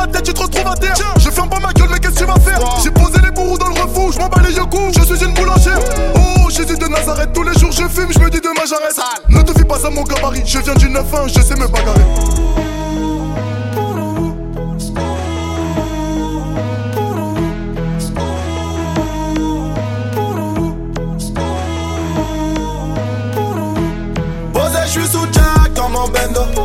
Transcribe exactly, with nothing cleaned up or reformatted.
tête, tu te retrouves à terre. Je ferme pas ma gueule, mais qu'est-ce que tu vas faire? J'ai posé les bourreaux dans le refou, je m'en bats les yeux. Je suis une boulangère. Oh, Jésus de Nazareth, tous les jours je fume, je me dis demain j'arrête. Ne te fie pas à mon gabarit, je viens du neuf un, je sais me bagarrer. Posé, je suis sous Jack dans mon bendo.